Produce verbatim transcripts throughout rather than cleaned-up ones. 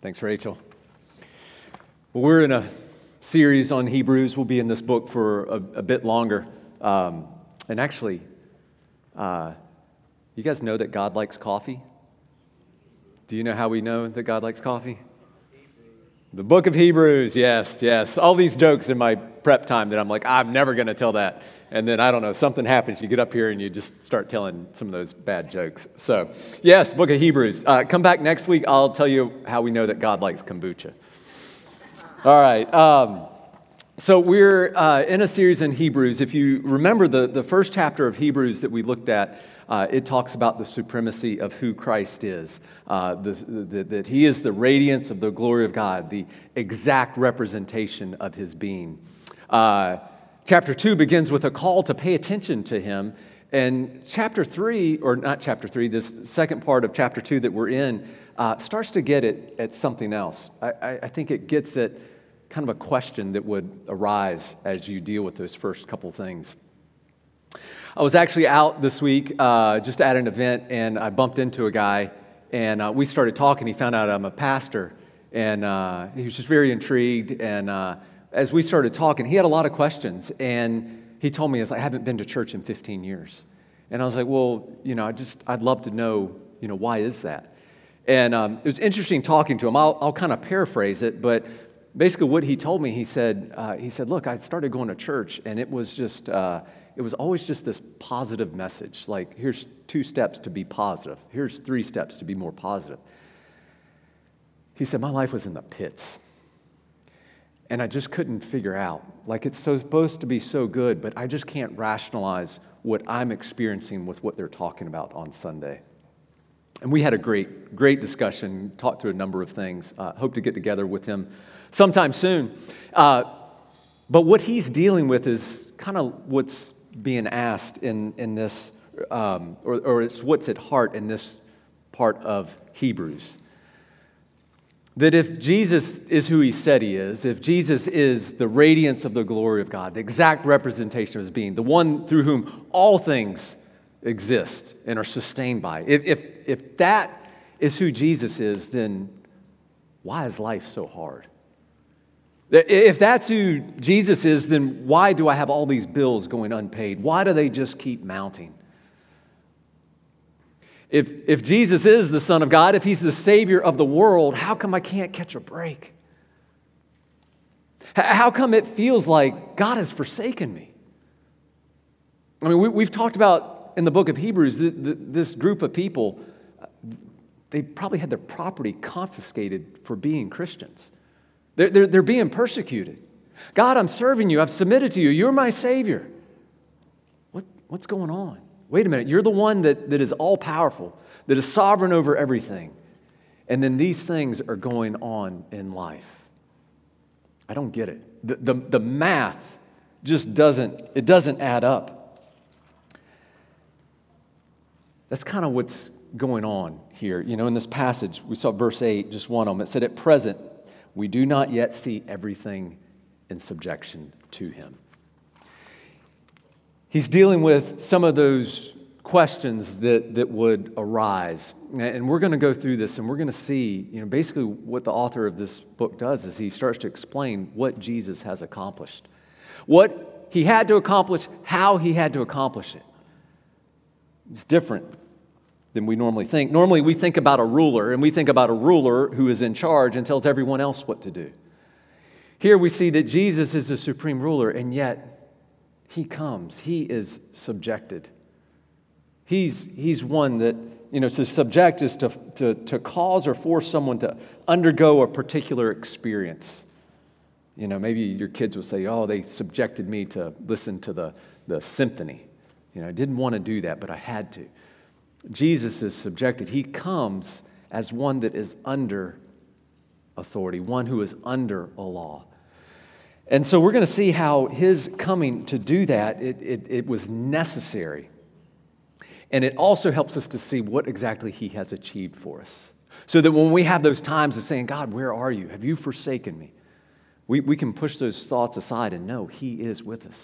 Thanks, Rachel. Well, we're in a series on Hebrews. We'll be in this book for a, a bit longer. Um, and actually, uh, you guys know that God likes coffee? Do you know how we know that God likes coffee? The book of Hebrews, yes, yes. All these jokes in my prep time that I'm like, I'm never going to tell that. And then, I don't know, something happens. You get up here and you just start telling some of those bad jokes. So, yes, book of Hebrews. Uh, come back next week. I'll tell you how we know that God likes kombucha. All right. Um, so we're uh, in a series in Hebrews. If you remember the, the first chapter of Hebrews that we looked at, uh, it talks about the supremacy of who Christ is, uh, the, the, that he is the radiance of the glory of God, the exact representation of his being. Uh, chapter two begins with a call to pay attention to him. And chapter three, or not chapter three, this second part of chapter two that we're in, uh, starts to get at, at something else. I, I, I think it gets at kind of a question that would arise as you deal with those first couple things. I was actually out this week uh, just at an event, and I bumped into a guy, and uh, we started talking. He found out I'm a pastor, and uh, he was just very intrigued. And uh, as we started talking, he had a lot of questions, and he told me, "I haven't been to church in fifteen years." And I was like, "Well, you know, I just I'd love to know, you know, why is that?" And um, it was interesting talking to him. I'll, I'll kind of paraphrase it, but basically what he told me, he said, uh, he said, "Look, I started going to church, and it was just." Uh, It was always just this positive message, like, here's two steps to be positive. Here's three steps to be more positive. He said, my life was in the pits, and I just couldn't figure out. Like, it's so, supposed to be so good, but I just can't rationalize what I'm experiencing with what they're talking about on Sunday. And we had a great, great discussion, talked through a number of things. Uh, hope to get together with him sometime soon. Uh, but what he's dealing with is kind of what's being asked in, in this, um, or, or it's what's at heart in this part of Hebrews. That if Jesus is who he said he is, if Jesus is the radiance of the glory of God, the exact representation of his being, the one through whom all things exist and are sustained by, if, if, if that is who Jesus is, then why is life so hard? If that's who Jesus is, then why do I have all these bills going unpaid? Why do they just keep mounting? If, if Jesus is the Son of God, if he's the Savior of the world, how come I can't catch a break? How come it feels like God has forsaken me? I mean, we, we've talked about in the book of Hebrews, this group of people, they probably had their property confiscated for being Christians. They're, they're, they're being persecuted. God, I'm serving you. I've submitted to you. You're my Savior. What, what's going on? Wait a minute. You're the one that, that is all-powerful, that is sovereign over everything. And then these things are going on in life. I don't get it. The, the, the math just doesn't, it doesn't add up. That's kind of what's going on here. You know, in this passage, we saw verse eight, just one of them. It said, at present, we do not yet see everything in subjection to him. He's dealing with some of those questions that, that would arise. And we're going to go through this, and we're going to see, you know, basically what the author of this book does is he starts to explain what Jesus has accomplished. What he had to accomplish, how he had to accomplish it. It's different than we normally think. Normally we think about a ruler, and we think about a ruler who is in charge and tells everyone else what to do. Here we see that Jesus is the supreme ruler, and yet he comes. He is subjected. He's, he's one that, you know, to subject is to, to, to cause or force someone to undergo a particular experience. You know, maybe your kids will say, oh, they subjected me to listen to the, the symphony. You know, I didn't want to do that, but I had to. Jesus is subjected. He comes as one that is under authority, one who is under a law. And so we're going to see how his coming to do that, it, it, it was necessary. And it also helps us to see what exactly he has achieved for us. So that when we have those times of saying, God, where are you? Have you forsaken me? We, we can push those thoughts aside and know he is with us.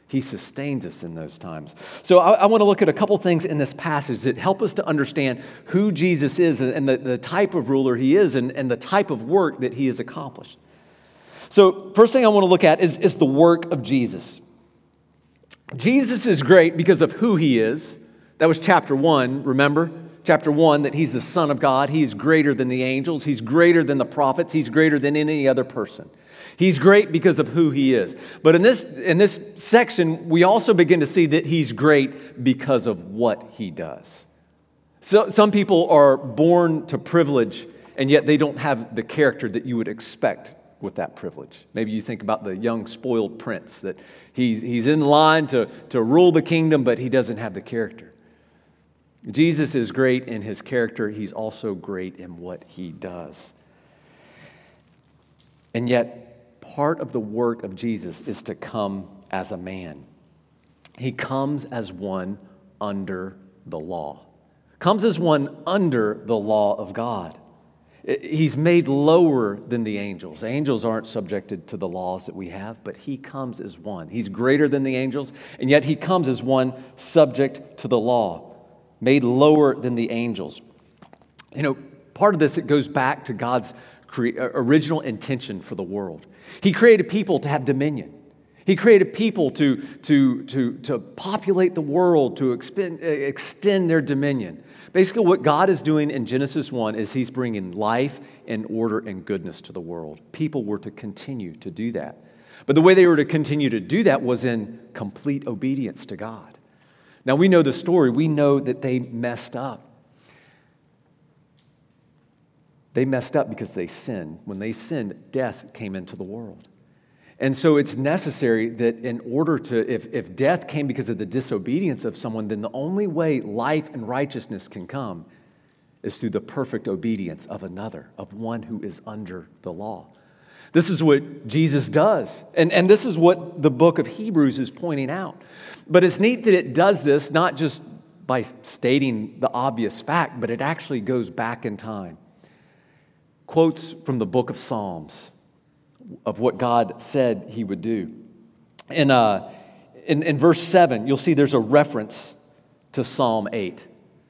He sustains us in those times. So I, I want to look at a couple things in this passage that help us to understand who Jesus is and the, the type of ruler he is and, and the type of work that he has accomplished. So first thing I want to look at is, is the work of Jesus. Jesus is great because of who he is. That was chapter one, remember? Chapter one, that he's the Son of God. He's greater than the angels. He's greater than the prophets. He's greater than any other person. He's great because of who he is. But in this, in this section, we also begin to see that he's great because of what he does. So, some people are born to privilege, and yet they don't have the character that you would expect with that privilege. Maybe you think about the young spoiled prince, that he's, he's in line to, to rule the kingdom, but he doesn't have the character. Jesus is great in his character. He's also great in what he does. And yet, part of the work of Jesus is to come as a man. He comes as one under the law. Comes as one under the law of God. He's made lower than the angels. Angels aren't subjected to the laws that we have, but he comes as one. He's greater than the angels, and yet he comes as one subject to the law, made lower than the angels. You know, part of this, it goes back to God's cre- original intention for the world. He created people to have dominion. He created people to, to, to, to populate the world, to expend, extend their dominion. Basically, what God is doing in Genesis one is he's bringing life and order and goodness to the world. People were to continue to do that. But the way they were to continue to do that was in complete obedience to God. Now, we know the story. We know that they messed up. They messed up because they sinned. When they sinned, death came into the world. And so it's necessary that in order to, if, if death came because of the disobedience of someone, then the only way life and righteousness can come is through the perfect obedience of another, of one who is under the law. This is what Jesus does. And, and this is what the book of Hebrews is pointing out. But it's neat that it does this not just by stating the obvious fact, but it actually goes back in time. Quotes from the book of Psalms of what God said he would do. In, uh, in, in verse seven, you'll see there's a reference to Psalm eight.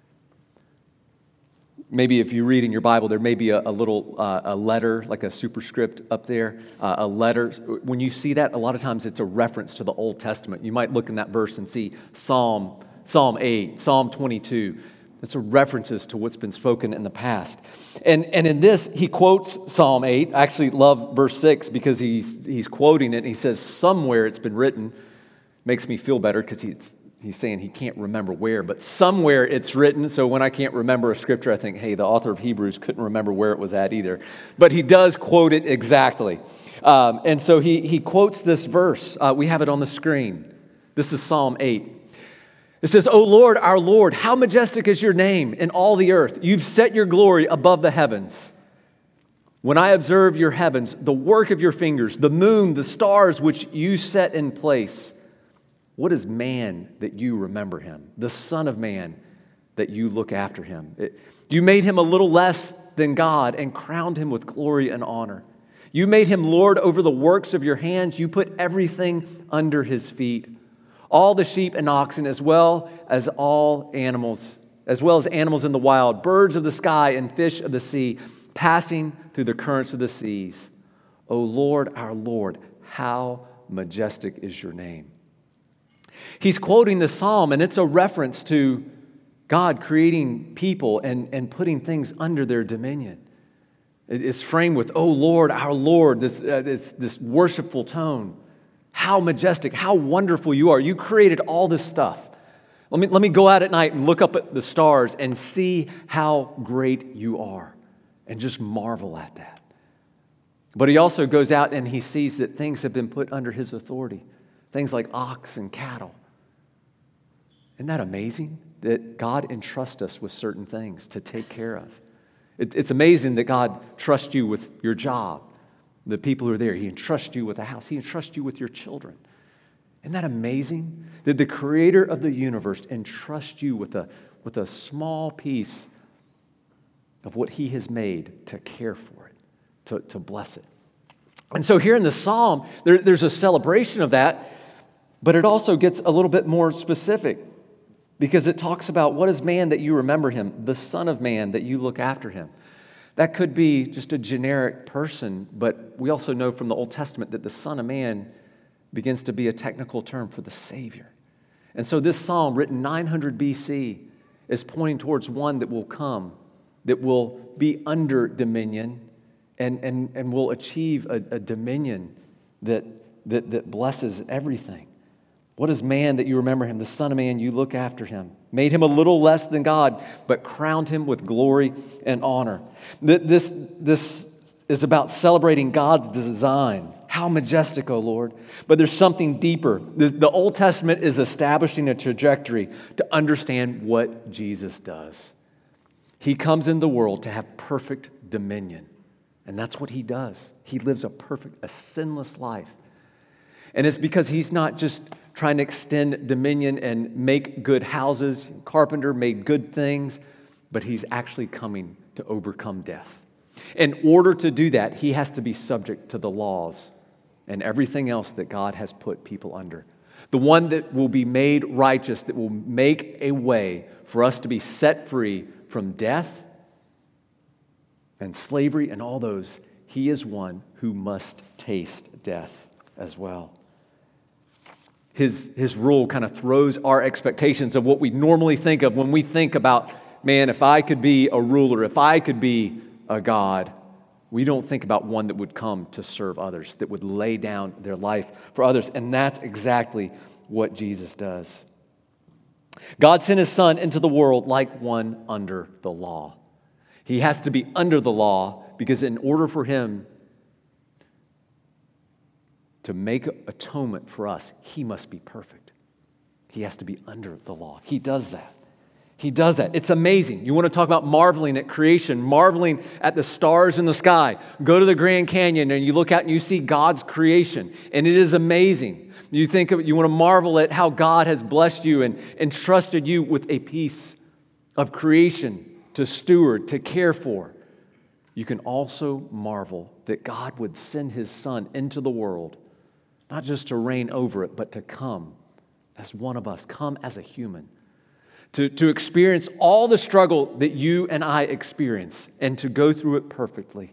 Maybe if you read in your Bible, there may be a, a little uh, a letter, like a superscript up there, uh, a letter. When you see that, a lot of times it's a reference to the Old Testament. You might look in that verse and see Psalm, Psalm eight, Psalm twenty-two. It's a references to what's been spoken in the past. And, and in this, he quotes Psalm eight. I actually love verse six because he's, he's quoting it. And he says, somewhere it's been written. Makes me feel better because he's, he's saying he can't remember where. But somewhere it's written. So when I can't remember a scripture, I think, hey, the author of Hebrews couldn't remember where it was at either. But he does quote it exactly. Um, and so he, he quotes this verse. Uh, we have it on the screen. This is Psalm eight. It says, O Lord, our Lord, how majestic is your name in all the earth. You've set your glory above the heavens. When I observe your heavens, the work of your fingers, the moon, the stars which you set in place, what is man that you remember him? The Son of Man that you look after him. It, you made him a little less than God and crowned him with glory and honor. You made him Lord over the works of your hands. You put everything under his feet. All the sheep and oxen, as well as all animals, as well as animals in the wild, birds of the sky and fish of the sea, passing through the currents of the seas. O Lord, our Lord, how majestic is your name. He's quoting the psalm, and it's a reference to God creating people and, and putting things under their dominion. It's framed with, O Lord, our Lord, this, uh, this, this worshipful tone. How majestic, how wonderful you are. You created all this stuff. Let me, let me go out at night and look up at the stars and see how great you are and just marvel at that. But he also goes out and he sees that things have been put under his authority. Things like ox and cattle. Isn't that amazing that God entrusts us with certain things to take care of? It, it's amazing that God trusts you with your job. The people who are there, he entrusts you with a house. He entrusts you with your children. Isn't that amazing? That the creator of the universe entrusts you with a, with a small piece of what he has made to care for it, to, to bless it. And so here in the psalm, there, there's a celebration of that. But it also gets a little bit more specific because it talks about what is man that you remember him, the Son of Man that you look after him. That could be just a generic person, but we also know from the Old Testament that the Son of Man begins to be a technical term for the Savior. And so this psalm, written nine hundred B C, is pointing towards one that will come, that will be under dominion and, and, and will achieve a, a dominion that, that, that blesses everything. What is man that you remember him? The Son of Man, you look after him. Made him a little less than God, but crowned him with glory and honor. This, this is about celebrating God's design. How majestic, O Lord. But there's something deeper. The, the Old Testament is establishing a trajectory to understand what Jesus does. He comes in the world to have perfect dominion. And that's what he does. He lives a perfect, a sinless life. And it's because he's not just trying to extend dominion and make good houses. Carpenter made good things, but he's actually coming to overcome death. In order to do that, he has to be subject to the laws and everything else that God has put people under. The one that will be made righteous, that will make a way for us to be set free from death and slavery and all those. He is one who must taste death as well. His, his rule kind of throws our expectations of what we normally think of when we think about, man, if I could be a ruler, if I could be a God. We don't think about one that would come to serve others, that would lay down their life for others. And that's exactly what Jesus does. God sent his Son into the world like one under the law. He has to be under the law because in order for him to make atonement for us, he must be perfect. He has to be under the law. He does that. He does that. It's amazing. You want to talk about marveling at creation, marveling at the stars in the sky. Go to the Grand Canyon and you look out and you see God's creation, and it is amazing. You think of, you want to marvel at how God has blessed you and entrusted you with a piece of creation to steward, to care for. You can also marvel that God would send his Son into the world, not just to reign over it, but to come as one of us, come as a human. To, to experience all the struggle that you and I experience and to go through it perfectly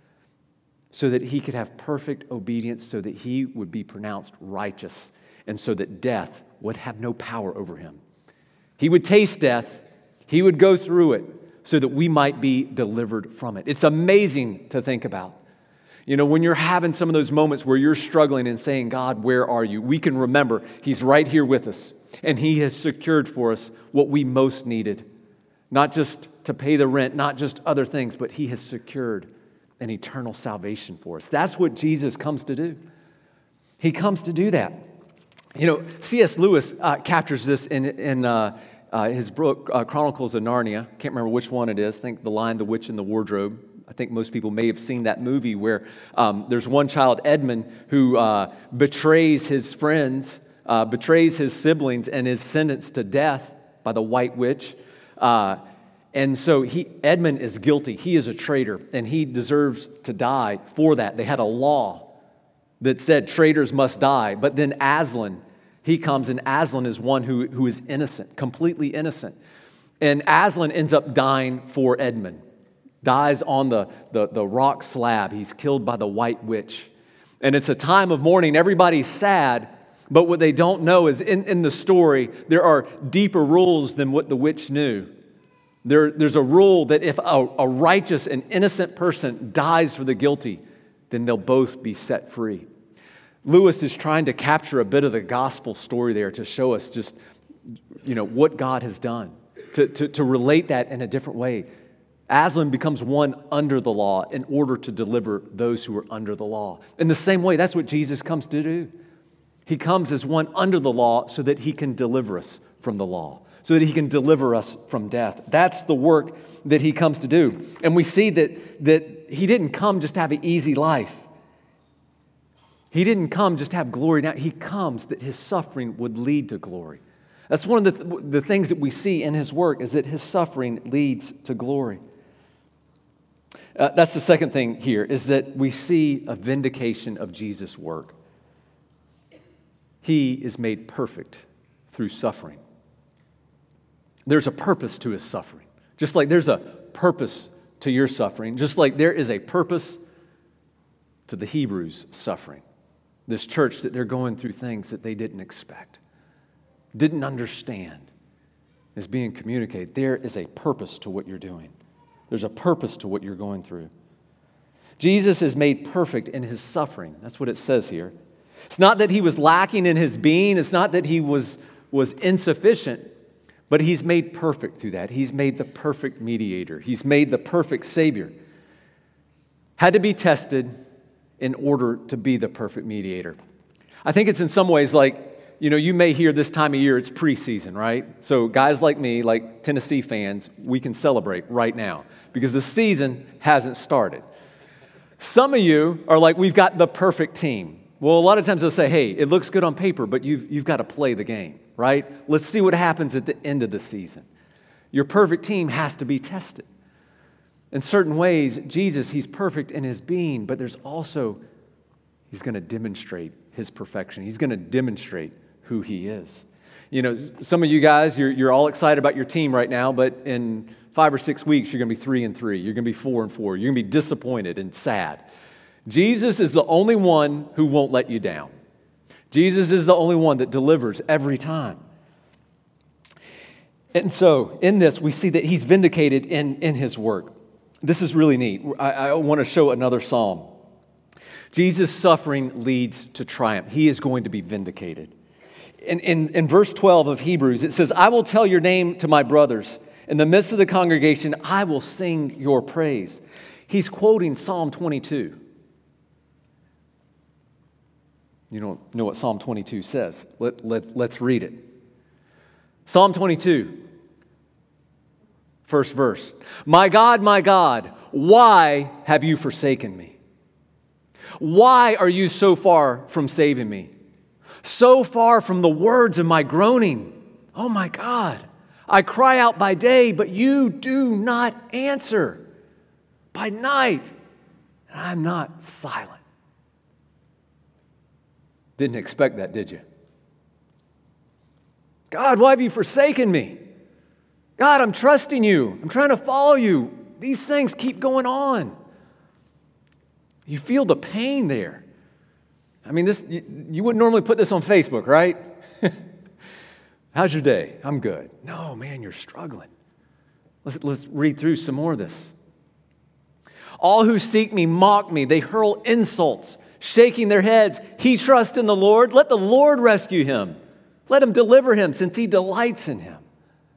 so that he could have perfect obedience, so that he would be pronounced righteous and so that death would have no power over him. He would taste death. He would go through it so that we might be delivered from it. It's amazing to think about. You know, when you're having some of those moments where you're struggling and saying, God, where are you? We can remember he's right here with us. And he has secured for us what we most needed. Not just to pay the rent, not just other things, but he has secured an eternal salvation for us. That's what Jesus comes to do. He comes to do that. You know, C S Lewis uh, captures this in, in uh, uh, his book, uh, Chronicles of Narnia. Can't remember which one it is. I think The Lion, the Witch, and the Wardrobe. I think most people may have seen that movie where um, there's one child, Edmund, who uh, betrays his friends, Uh, betrays his siblings and is sentenced to death by the White Witch. Uh, and so he, Edmund is guilty. He is a traitor, and he deserves to die for that. They had a law that said traitors must die. But then Aslan, he comes, and Aslan is one who, who is innocent, completely innocent. And Aslan ends up dying for Edmund, dies on the, the, the rock slab. He's killed by the White Witch. And it's a time of mourning. Everybody's sad. But what they don't know is in, in the story, there are deeper rules than what the witch knew. There, there's a rule that if a, a righteous and innocent person dies for the guilty, then they'll both be set free. Lewis is trying to capture a bit of the gospel story there to show us just, you know, what God has done, to, to, to relate that in a different way. Aslan becomes one under the law in order to deliver those who are under the law. In the same way, that's what Jesus comes to do. He comes as one under the law so that he can deliver us from the law, so that he can deliver us from death. That's the work that he comes to do. And we see that, that he didn't come just to have an easy life. He didn't come just to have glory. Now, he comes that his suffering would lead to glory. That's one of the, th- the things that we see in his work is that his suffering leads to glory. Uh, that's the second thing here, is that we see a vindication of Jesus' work. he is made perfect through suffering. There's a purpose to his suffering. Just like there's a purpose to your suffering, just like there is a purpose to the Hebrews' suffering. This church that they're going through things that they didn't expect, didn't understand, is being communicated. There is a purpose to what you're doing. There's a purpose to what you're going through. Jesus is made perfect in his suffering. That's what it says here. It's not that he was lacking in his being. It's not that he was, was insufficient, but he's made perfect through that. He's made the perfect mediator. He's made the perfect Savior. Had to be tested in order to be the perfect mediator. I think it's in some ways like, you know, you may hear this time of year, it's preseason, right? So guys like me, like Tennessee fans, we can celebrate right now because the season hasn't started. Some of you are like, we've got the perfect team. Well, a lot of times they'll say, hey, it looks good on paper, but you've, you've got to play the game, right? Let's see what happens at the end of the season. Your perfect team has to be tested. In certain ways, Jesus, he's perfect in his being, but there's also, he's going to demonstrate his perfection. He's going to demonstrate who he is. You know, some of you guys, you're, you're all excited about your team right now, but in five or six weeks, you're going to be three and three. You're going to be four and four. You're going to be disappointed and sad. Jesus is the only one who won't let you down. Jesus is the only one that delivers every time. And so in this, we see that he's vindicated in, in his work. This is really neat. I, I want to show another psalm. Jesus' suffering leads to triumph. He is going to be vindicated. In, in, in verse twelve of Hebrews, it says, I will tell your name to my brothers. In the midst of the congregation, I will sing your praise. He's quoting Psalm twenty-two. You don't know what Psalm twenty-two says. Let, let, let's read it. Psalm twenty-two. First verse. My God, my God, why have you forsaken me? Why are you so far from saving me? So far from the words of my groaning. Oh my God, I cry out by day, but you do not answer. By night, and I'm not silent. Didn't expect that, did you? God, why have you forsaken me? God, I'm trusting you. I'm trying to follow you. These things keep going on. You feel the pain there. I mean, this you, you wouldn't normally put this on Facebook, right? How's your day? I'm good. No, man, you're struggling. Let's, let's read through some more of this. All who seek me mock me. They hurl insults, shaking their heads. He trusts in the Lord. Let the Lord rescue him. Let him deliver him, since he delights in him.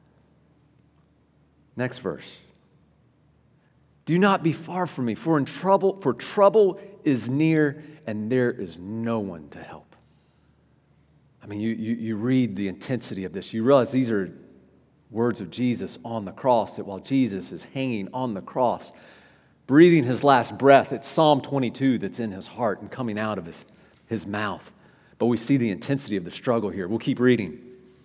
Next verse. Do not be far from me, for in trouble, for trouble is near, and there is no one to help. I mean, you, you, you read the intensity of this. You realize these are words of Jesus on the cross, that while Jesus is hanging on the cross, breathing his last breath, it's Psalm twenty-two that's in his heart and coming out of his, his mouth. But we see the intensity of the struggle here. We'll keep reading.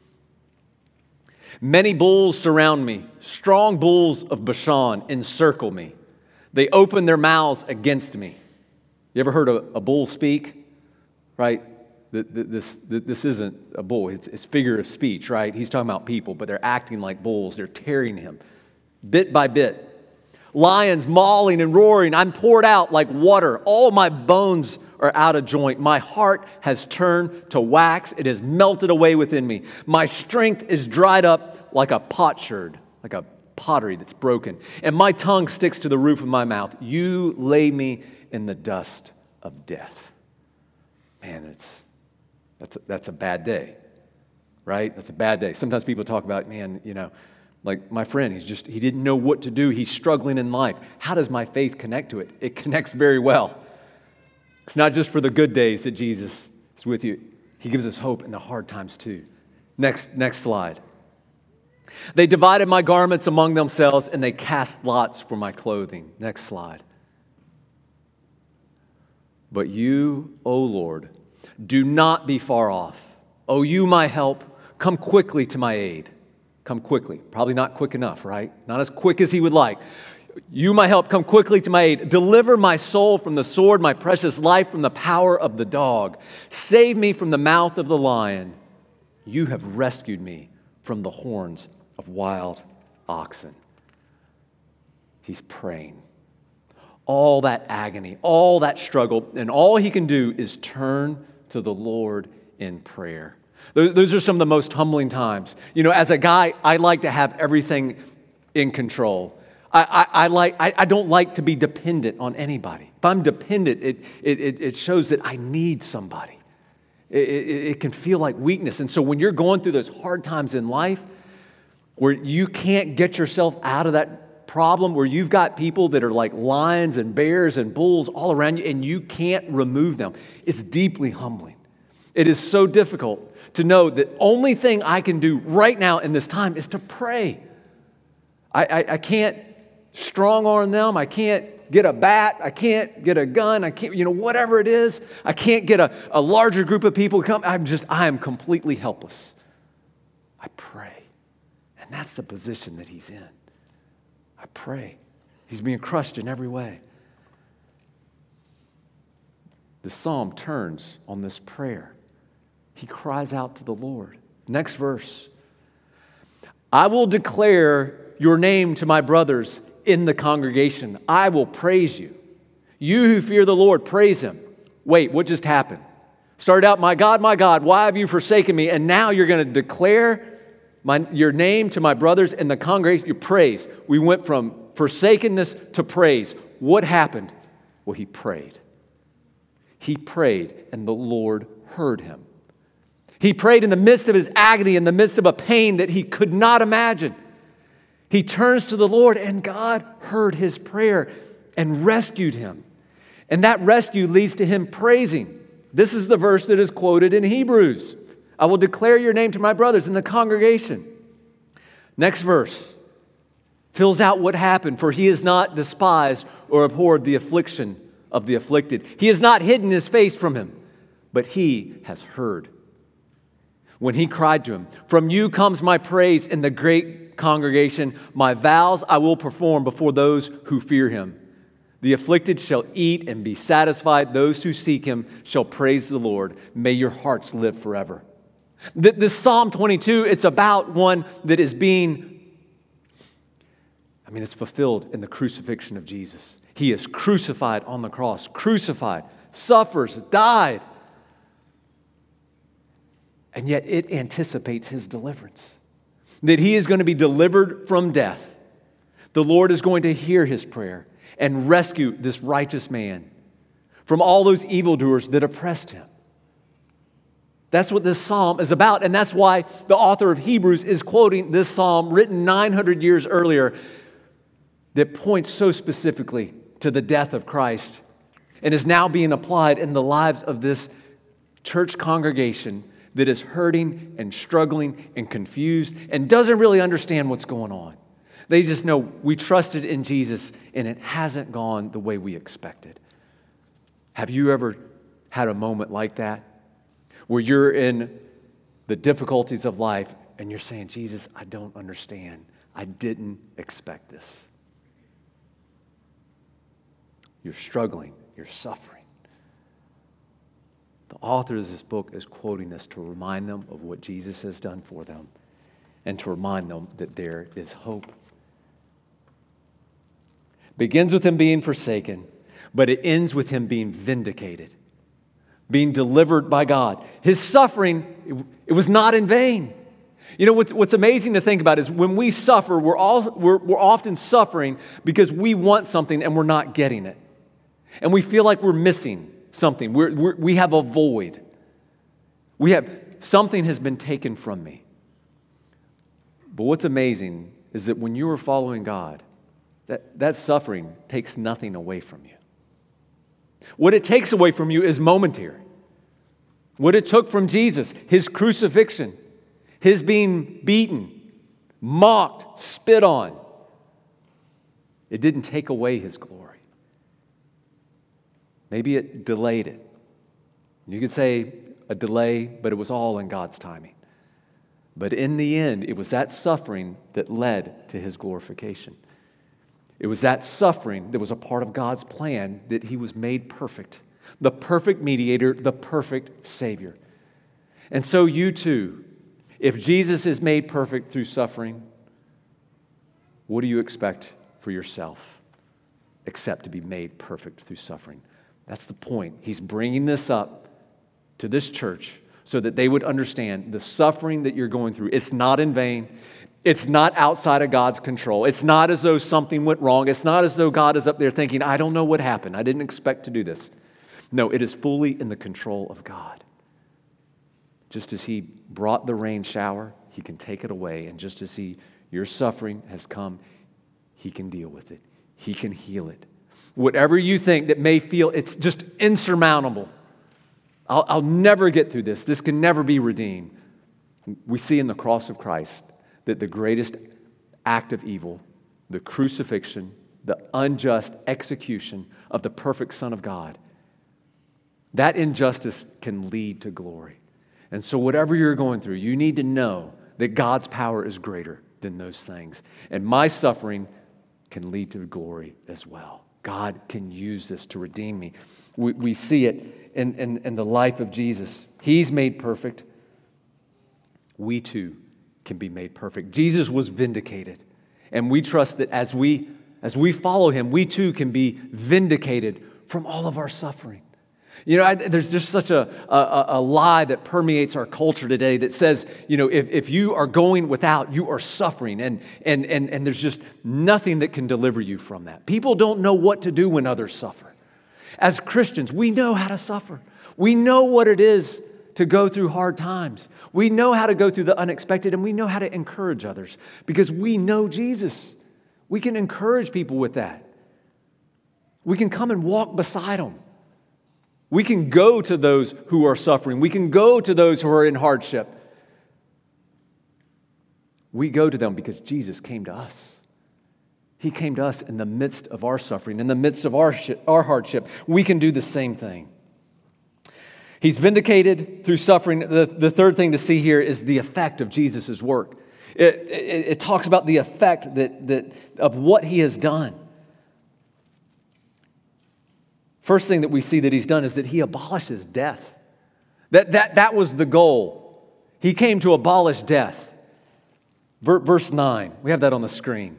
Many bulls surround me. Strong bulls of Bashan encircle me. They open their mouths against me. You ever heard a, a bull speak? Right? This, this isn't a bull. It's, it's figure of speech, right? He's talking about people, but they're acting like bulls. They're tearing him bit by bit. Lions mauling and roaring. I'm poured out like water. All my bones are out of joint. My heart has turned to wax. It has melted away within me. My strength is dried up like a potsherd, like a pottery that's broken. And my tongue sticks to the roof of my mouth. You lay me in the dust of death. Man, it's, that's, a, that's a bad day, right? That's a bad day. Sometimes people talk about, man, you know, like my friend, he's just, he didn't know what to do. He's struggling in life. How does my faith connect to it? It connects very well. It's not just for the good days that Jesus is with you. He gives us hope in the hard times too. Next, next slide. They divided my garments among themselves, and they cast lots for my clothing. Next slide. But you, O Lord, do not be far off. O you, my help, come quickly to my aid. Come quickly. Probably not quick enough, right? Not as quick as he would like. You, my help, come quickly to my aid. Deliver my soul from the sword, my precious life from the power of the dog. Save me from the mouth of the lion. You have rescued me from the horns of wild oxen. He's praying. All that agony, all that struggle, and all he can do is turn to the Lord in prayer. Those are some of the most humbling times. You know, as a guy, I like to have everything in control. I, I, I like. I, I don't like to be dependent on anybody. If I'm dependent, it, it, it shows that I need somebody. It, it, it can feel like weakness. And so when you're going through those hard times in life where you can't get yourself out of that problem, where you've got people that are like lions and bears and bulls all around you and you can't remove them, it's deeply humbling. It is so difficult to know that only thing I can do right now in this time is to pray. I, I, I can't strong arm them. I can't get a bat. I can't get a gun. I can't, you know, whatever it is. I can't get a, a larger group of people to come. I'm just, I am completely helpless. I pray. And that's the position that he's in. I pray. He's being crushed in every way. The psalm turns on this prayer. He cries out to the Lord. Next verse. I will declare your name to my brothers in the congregation. I will praise you. You who fear the Lord, praise him. Wait, what just happened? Started out, my God, my God, why have you forsaken me? And now you're going to declare my, your name to my brothers in the congregation. You praise. We went from forsakenness to praise. What happened? Well, he prayed. He prayed, and the Lord heard him. He prayed in the midst of his agony, in the midst of a pain that he could not imagine. He turns to the Lord, and God heard his prayer and rescued him. And that rescue leads to him praising. This is the verse that is quoted in Hebrews. I will declare your name to my brothers in the congregation. Next verse fills out what happened. For he has not despised or abhorred the affliction of the afflicted. He has not hidden his face from him, but he has heard. When he cried to him, from you comes my praise in the great congregation. My vows I will perform before those who fear him. The afflicted shall eat and be satisfied. Those who seek him shall praise the Lord. May your hearts live forever. This Psalm twenty-two, it's about one that is being, I mean, it's fulfilled in the crucifixion of Jesus. He is crucified on the cross, crucified, suffers, died. And yet it anticipates his deliverance. That he is going to be delivered from death. The Lord is going to hear his prayer and rescue this righteous man from all those evildoers that oppressed him. That's what this psalm is about. And that's why the author of Hebrews is quoting this psalm written nine hundred years earlier that points so specifically to the death of Christ and is now being applied in the lives of this church congregation that is hurting and struggling and confused and doesn't really understand what's going on. They just know we trusted in Jesus and it hasn't gone the way we expected. Have you ever had a moment like that where you're in the difficulties of life and you're saying, Jesus, I don't understand. I didn't expect this. You're struggling. You're suffering. The author of this book is quoting this to remind them of what Jesus has done for them and to remind them that there is hope. It begins with him being forsaken, but it ends with him being vindicated, being delivered by God. His suffering, it, it was not in vain. You know, what's, what's amazing to think about is when we suffer, we're, all, we're, we're often suffering because we want something and we're not getting it. And we feel like we're missing something. We're, we're, we have a void. We have, something has been taken from me. But what's amazing is that when you are following God, that, that suffering takes nothing away from you. What it takes away from you is momentary. What it took from Jesus, his crucifixion, his being beaten, mocked, spit on, it didn't take away his glory. Maybe it delayed it. You could say a delay, but it was all in God's timing. But in the end, it was that suffering that led to his glorification. It was that suffering that was a part of God's plan that he was made perfect. The perfect mediator, the perfect Savior. And so you too, if Jesus is made perfect through suffering, what do you expect for yourself except to be made perfect through suffering? That's the point. He's bringing this up to this church so that they would understand the suffering that you're going through. It's not in vain. It's not outside of God's control. It's not as though something went wrong. It's not as though God is up there thinking, I don't know what happened. I didn't expect to do this. No, it is fully in the control of God. Just as he brought the rain shower, he can take it away. And just as he, your suffering has come, he can deal with it. He can heal it. Whatever you think that may feel, it's just insurmountable. I'll, I'll never get through this. This can never be redeemed. We see in the cross of Christ that the greatest act of evil, the crucifixion, the unjust execution of the perfect Son of God, that injustice can lead to glory. And so whatever you're going through, you need to know that God's power is greater than those things. And my suffering can lead to glory as well. God can use this to redeem me. We, we see it in, in, in the life of Jesus. He's made perfect. We too can be made perfect. Jesus was vindicated. And we trust that as we, as we follow him, we too can be vindicated from all of our suffering. You know, I, there's just such a, a, a lie that permeates our culture today that says, you know, if, if you are going without, you are suffering. And, and, and, and there's just nothing that can deliver you from that. People don't know what to do when others suffer. As Christians, we know how to suffer. We know what it is to go through hard times. We know how to go through the unexpected, and we know how to encourage others because we know Jesus. We can encourage people with that. We can come and walk beside them. We can go to those who are suffering. We can go to those who are in hardship. We go to them because Jesus came to us. He came to us in the midst of our suffering, in the midst of our, our hardship. We can do the same thing. He's vindicated through suffering. The, the third thing to see here is the effect of Jesus' work. It, it, it talks about the effect that, that of what he has done. First thing that we see that he's done is that he abolishes death. That, that, that was the goal. He came to abolish death. Verse nine, we have that on the screen.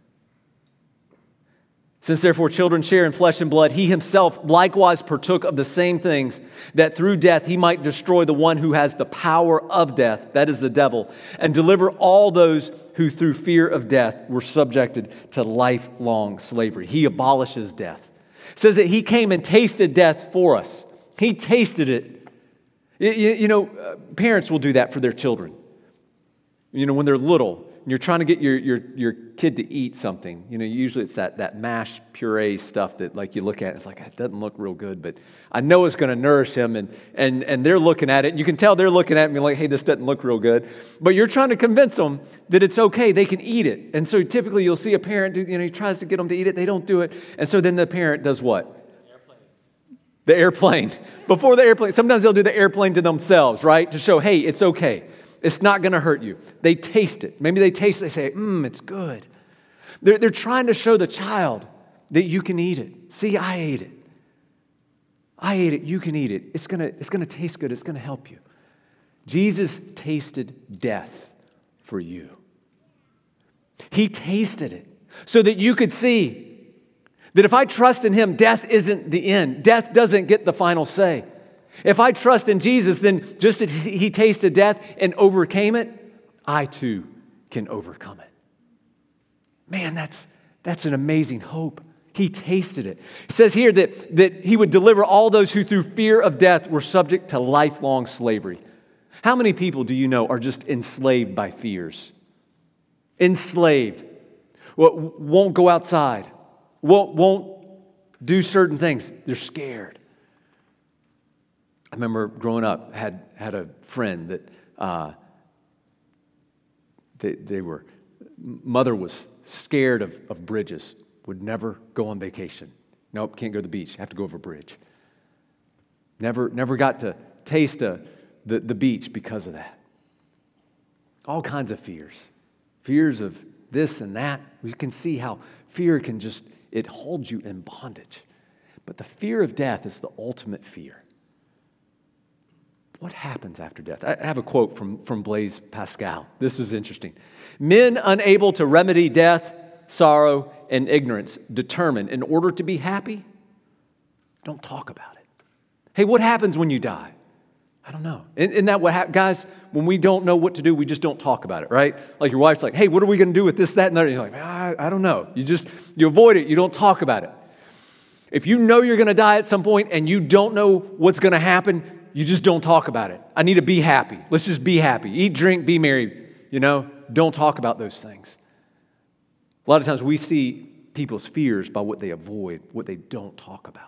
Since therefore children share in flesh and blood, he himself likewise partook of the same things, that through death he might destroy the one who has the power of death, that is the devil, and deliver all those who through fear of death were subjected to lifelong slavery. He abolishes death. It says that he came and tasted death for us. He tasted it. You, you know, uh, parents will do that for their children. You know, when they're little, and you're trying to get your, your, your kid to eat something. You know, usually it's that, that mashed puree stuff that like you look at, it's like, it doesn't look real good, but I know it's going to nourish him. And, and, and they're looking at it. And you can tell they're looking at me like, hey, this doesn't look real good. But you're trying to convince them that it's okay. They can eat it. And so typically you'll see a parent, do, you know, he tries to get them to eat it. They don't do it. And so then the parent does what? Airplane. The airplane. Before the airplane. Sometimes they'll do the airplane to themselves, right? To show, hey, it's okay. It's not going to hurt you. They taste it. Maybe they taste it. They say, mmm, it's good. They're, they're trying to show the child that you can eat it. See, I ate it. I ate it. You can eat it. It's going to, it's going to taste good. It's going to help you. Jesus tasted death for you. He tasted it so that you could see that if I trust in him, death isn't the end. Death doesn't get the final say. If I trust in Jesus, then just as he tasted death and overcame it, I too can overcome it. Man, that's, that's an amazing hope. He tasted it. It says here that, that he would deliver all those who through fear of death were subject to lifelong slavery. How many people do you know are just enslaved by fears? Enslaved. Won't go outside. Won't, won't do certain things. They're scared. I remember growing up, had had a friend that uh, they they were mother was scared of, of bridges, would never go on vacation. Nope, can't go to the beach. Have to go over a bridge. Never never got to taste a, the the beach because of that. All kinds of fears, fears of this and that. We can see how fear can just, it holds you in bondage. But the fear of death is the ultimate fear. What happens after death? I have a quote from, from Blaise Pascal. This is interesting. Men unable to remedy death, sorrow, and ignorance determine in order to be happy, don't talk about it. Hey, what happens when you die? I don't know. Isn't that what happens? Guys, when we don't know what to do, we just don't talk about it, right? Like your wife's like, hey, what are we going to do with this, that, and that? And you're like, I, I don't know. You just, you avoid it. You don't talk about it. If you know you're going to die at some point and you don't know what's going to happen, you just don't talk about it. I need to be happy. Let's just be happy. Eat, drink, be merry. You know, don't talk about those things. A lot of times we see people's fears by what they avoid, what they don't talk about.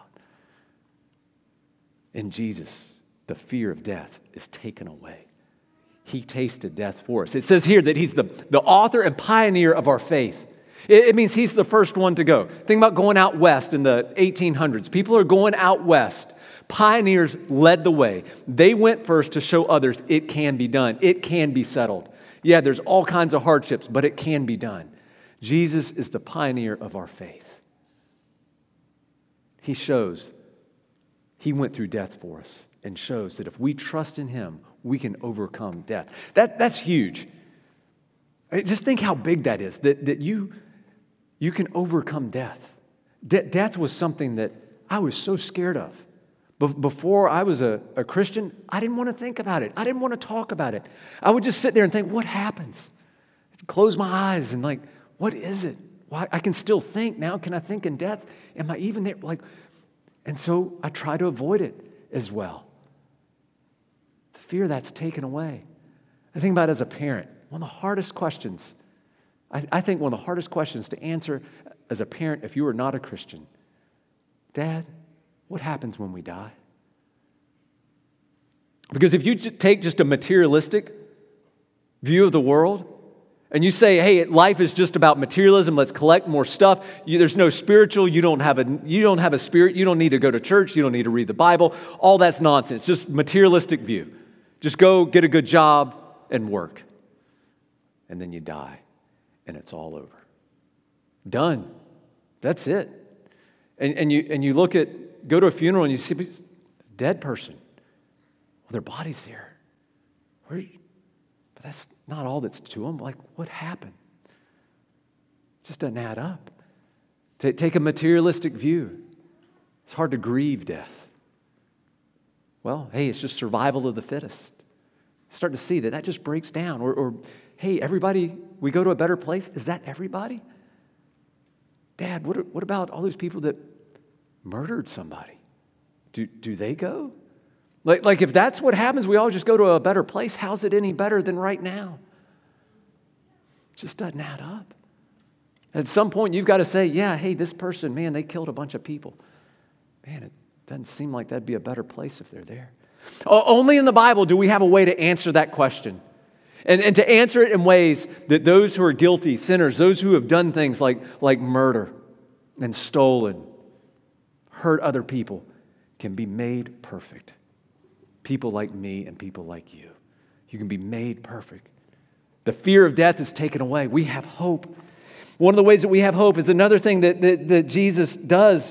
In Jesus, the fear of death is taken away. He tasted death for us. It says here that he's the, the author and pioneer of our faith. It, it means he's the first one to go. Think about going out west in the eighteen hundreds. People are going out west. Pioneers led the way. They went first to show others it can be done. It can be settled. Yeah, there's all kinds of hardships, but it can be done. Jesus is the pioneer of our faith. He shows, he went through death for us and shows that if we trust in him, we can overcome death. That, that's huge. Just think how big that is, that, that you, you can overcome death. De- death was something that I was so scared of. Before I was a, a Christian, I didn't want to think about it. I didn't want to talk about it. I would just sit there and think, what happens? I'd close my eyes and like, what is it? Why I can still think now. Can I think in death? Am I even there? Like, and so I try to avoid it as well. The fear that's taken away. I think about it as a parent. One of the hardest questions, I, I think one of the hardest questions to answer as a parent if you are not a Christian. Dad, what happens when we die? Because if you take just a materialistic view of the world and you say, hey, life is just about materialism, let's collect more stuff. You, there's no spiritual, you don't have a you don't have a spirit, you don't need to go to church, you don't need to read the Bible. All that's nonsense, just materialistic view. Just go get a good job and work. And then you die and it's all over. Done. That's it. And, and you and you look at, go to a funeral and you see a dead person. Well, their body's there. Where, but that's not all that's to them. Like, what happened? It just doesn't add up. To take a materialistic view, it's hard to grieve death. Well, hey, it's just survival of the fittest. Start to see that that just breaks down. Or, or hey, everybody, we go to a better place. Is that everybody? Dad, what, what about all those people that murdered somebody? Do, do they go? Like, like if that's what happens, we all just go to a better place. How's it any better than right now? It just doesn't add up. At some point, you've got to say, yeah, hey, this person, man, they killed a bunch of people. Man, it doesn't seem like that'd be a better place if they're there. Only in the Bible do we have a way to answer that question. And, and to answer it in ways that those who are guilty, sinners, those who have done things like, like murder and stolen, hurt other people, can be made perfect. People like me and people like you. You can be made perfect. The fear of death is taken away. We have hope. One of the ways that we have hope is another thing that, that, that Jesus does.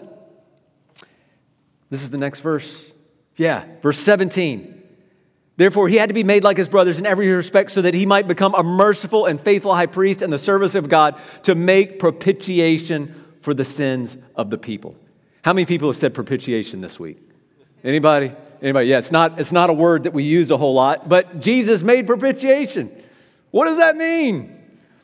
This is the next verse. Yeah, verse seventeen. Therefore, he had to be made like his brothers in every respect so that he might become a merciful and faithful high priest in the service of God to make propitiation for the sins of the people. How many people have said propitiation this week? Anybody? Anybody? Yeah, it's not, it's not a word that we use a whole lot, but Jesus made propitiation. What does that mean?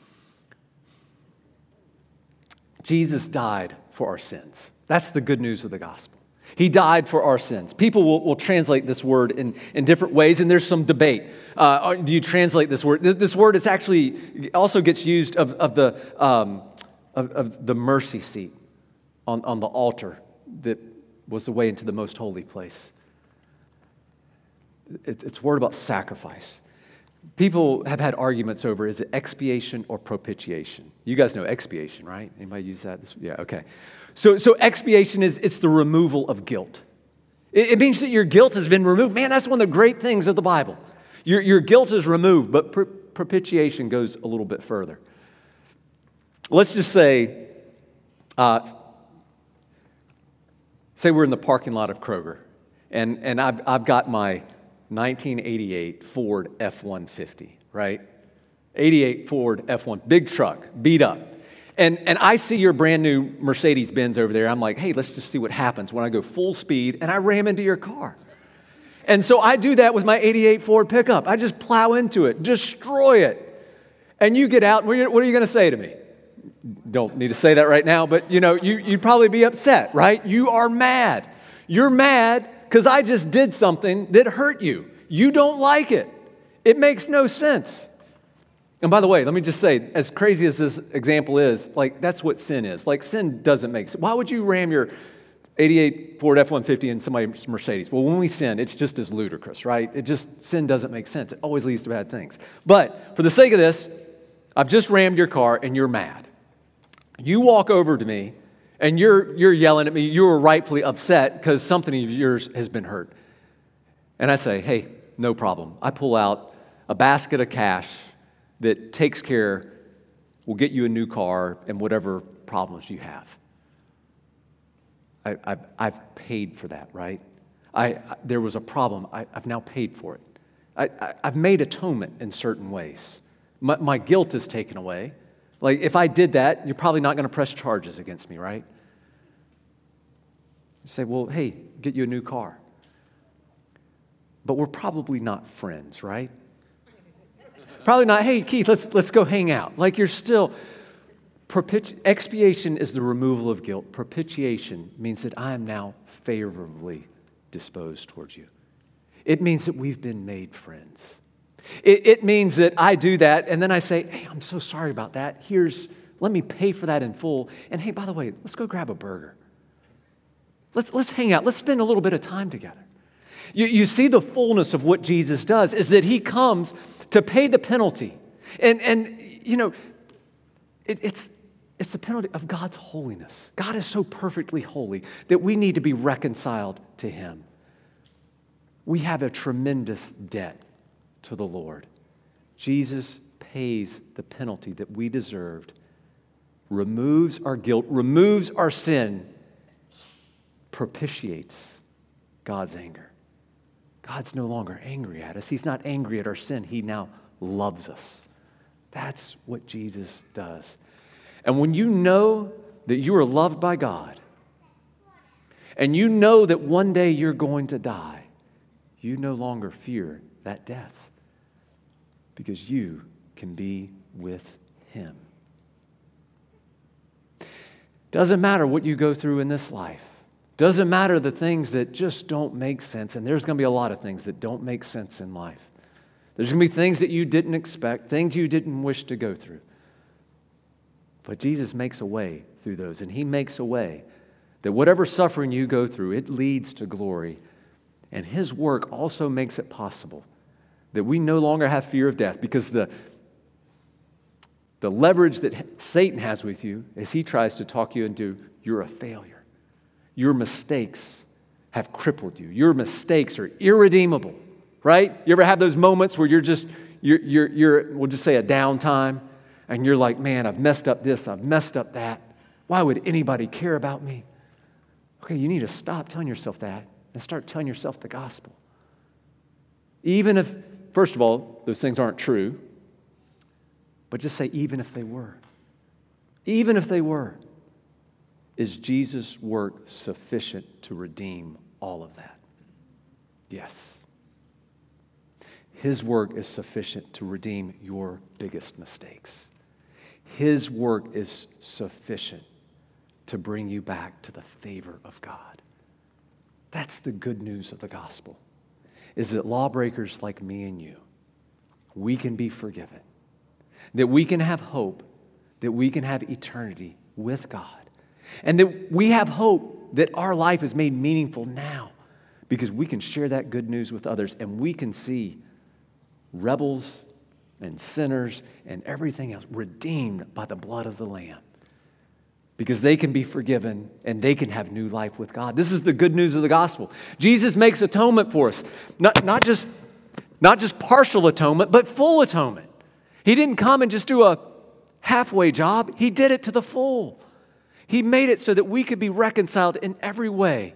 Jesus died for our sins. That's the good news of the gospel. He died for our sins. People will, will translate this word in, in different ways, and there's some debate. Uh, do you translate this word? This word is actually also gets used of, of the um, of, of the mercy seat on, on the altar that was the way into the most holy place. It, it's a word about sacrifice. People have had arguments over, is it expiation or propitiation? You guys know expiation, right? Anybody use that? Yeah, okay. So, so expiation is, it's the removal of guilt. It, it means that your guilt has been removed. Man, that's one of the great things of the Bible. Your, your guilt is removed, but pr- propitiation goes a little bit further. let's just say, uh, say we're in the parking lot of Kroger, and, and I've, I've got my nineteen eighty-eight Ford F one fifty, right? eighty-eight Ford F one, big truck, beat up. And, and I see your brand new Mercedes-Benz over there. I'm like, hey, let's just see what happens when I go full speed and I ram into your car. And so I do that with my eighty-eight Ford pickup. I just plow into it, destroy it. And you get out, what are you going to say to me? Don't need to say that right now, but you know, you, you'd probably be upset, right? You are mad. You're mad because I just did something that hurt you. You don't like it. It makes no sense. And by the way, let me just say, as crazy as this example is, like, that's what sin is. Like, sin doesn't make sense. Why would you ram your eighty-eight Ford F one fifty in somebody's Mercedes? Well, when we sin, it's just as ludicrous, right? It just, sin doesn't make sense. It always leads to bad things. But for the sake of this, I've just rammed your car and you're mad. You walk over to me and you're, you're yelling at me. You're rightfully upset because something of yours has been hurt. And I say, hey, no problem. I pull out a basket of cash that takes care, will get you a new car and whatever problems you have. I, I've, I've paid for that, right? I, I there was a problem. I, I've now paid for it. I, I, I've made atonement in certain ways. My, my guilt is taken away. Like, if I did that, you're probably not going to press charges against me, right? You say, well, hey, get you a new car. But we're probably not friends, right? Probably not, hey, Keith, let's let's go hang out. Like, you're still, propiti- expiation is the removal of guilt. Propitiation means that I am now favorably disposed towards you. It means that we've been made friends. It, it means that I do that, and then I say, hey, I'm so sorry about that. Here's, let me pay for that in full. And hey, by the way, let's go grab a burger. Let's let's hang out. Let's spend a little bit of time together. You, you see the fullness of what Jesus does is that he comes to pay the penalty. And, and you know, it, it's, it's the penalty of God's holiness. God is so perfectly holy that we need to be reconciled to him. We have a tremendous debt to the Lord. Jesus pays the penalty that we deserved, removes our guilt, removes our sin, propitiates God's anger. God's no longer angry at us. He's not angry at our sin. He now loves us. That's what Jesus does. And when you know that you are loved by God, and you know that one day you're going to die, you no longer fear that death because you can be with him. Doesn't matter what you go through in this life. Doesn't matter the things that just don't make sense, and there's going to be a lot of things that don't make sense in life. There's going to be things that you didn't expect, things you didn't wish to go through. But Jesus makes a way through those, and he makes a way that whatever suffering you go through, it leads to glory. And his work also makes it possible that we no longer have fear of death, because the, the leverage that Satan has with you is he tries to talk you into, you're a failure. Your mistakes have crippled you. Your mistakes are irredeemable, right? You ever have those moments where you're just, you're, you're, you're we'll just say a downtime, and you're like, man, I've messed up this, I've messed up that. Why would anybody care about me? Okay, you need to stop telling yourself that and start telling yourself the gospel. Even if, first of all, those things aren't true, but just say, even if they were. Even if they were. Is Jesus' work sufficient to redeem all of that? Yes. His work is sufficient to redeem your biggest mistakes. His work is sufficient to bring you back to the favor of God. That's the good news of the gospel, is that lawbreakers like me and you, we can be forgiven, that we can have hope, that we can have eternity with God. And that we have hope that our life is made meaningful now because we can share that good news with others, and we can see rebels and sinners and everything else redeemed by the blood of the Lamb because they can be forgiven and they can have new life with God. This is the good news of the gospel. Jesus makes atonement for us, not, not, just, not just partial atonement, but full atonement. He didn't come and just do a halfway job. He did it to the full. He made it so that we could be reconciled in every way.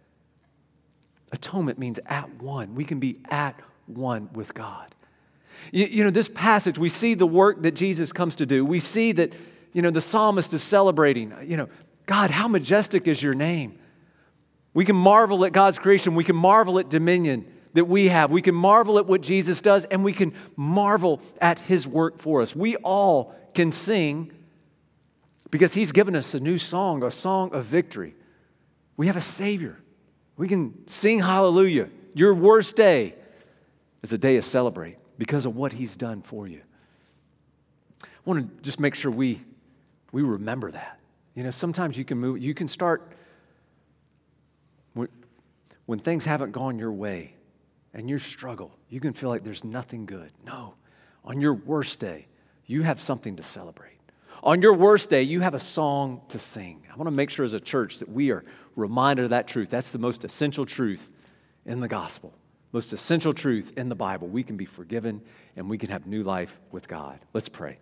Atonement means at one. We can be at one with God. You, you know, this passage, we see the work that Jesus comes to do. We see that, you know, the psalmist is celebrating, you know, God, how majestic is your name. We can marvel at God's creation. We can marvel at dominion that we have. We can marvel at what Jesus does, and we can marvel at his work for us. We all can sing because he's given us a new song, a song of victory. We have a Savior. We can sing hallelujah. Your worst day is a day to celebrate because of what he's done for you. I want to just make sure we, we remember that. You know, sometimes you can move, you can start, when, when things haven't gone your way and you struggle, you can feel like there's nothing good. No, on your worst day, you have something to celebrate. On your worst day, you have a song to sing. I want to make sure as a church that we are reminded of that truth. That's the most essential truth in the gospel, most essential truth in the Bible. We can be forgiven and we can have new life with God. Let's pray.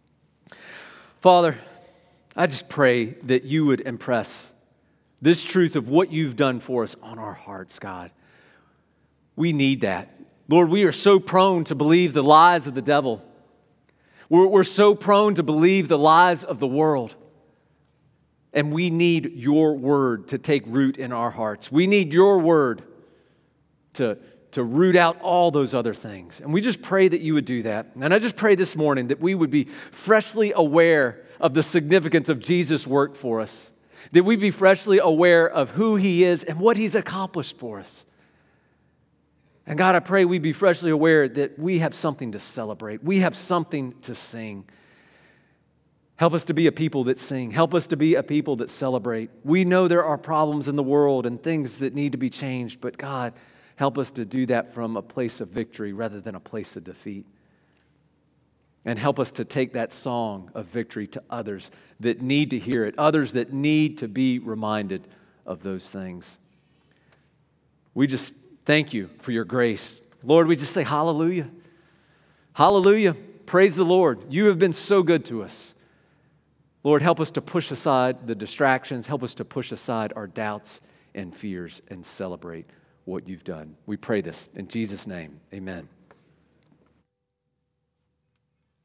Father, I just pray that you would impress this truth of what you've done for us on our hearts, God. We need that. Lord, we are so prone to believe the lies of the devil. We're, we're so prone to believe the lies of the world. And we need your word to take root in our hearts. We need your word to, to root out all those other things. And we just pray that you would do that. And I just pray this morning that we would be freshly aware of the significance of Jesus' work for us. That we be freshly aware of who he is and what he's accomplished for us. And God, I pray we be freshly aware that we have something to celebrate. We have something to sing. Help us to be a people that sing. Help us to be a people that celebrate. We know there are problems in the world and things that need to be changed, but God, help us to do that from a place of victory rather than a place of defeat. And help us to take that song of victory to others that need to hear it, others that need to be reminded of those things. We just thank you for your grace. Lord, we just say hallelujah. Hallelujah. Praise the Lord. You have been so good to us. Lord, help us to push aside the distractions. Help us to push aside our doubts and fears and celebrate what you've done. We pray this in Jesus' name. Amen.